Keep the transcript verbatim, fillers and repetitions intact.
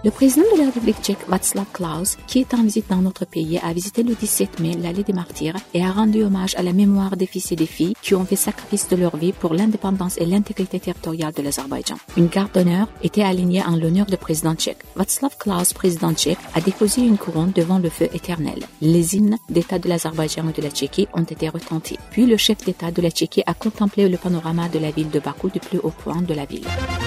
Le président de la République tchèque, Václav Klaus, qui est en visite dans notre pays, a visité le dix-sept mai l'allée des Martyrs et a rendu hommage à la mémoire des fils et des filles qui ont fait sacrifice de leur vie pour l'indépendance et l'intégrité territoriale de l'Azerbaïdjan. Une garde d'honneur était alignée en l'honneur du président tchèque. Václav Klaus, président tchèque, a déposé une couronne devant le feu éternel. Les hymnes d'État de l'Azerbaïdjan et de la Tchéquie ont été retentis. Puis le chef d'État de la Tchéquie a contemplé le panorama de la ville de Bakou du plus haut point de la ville.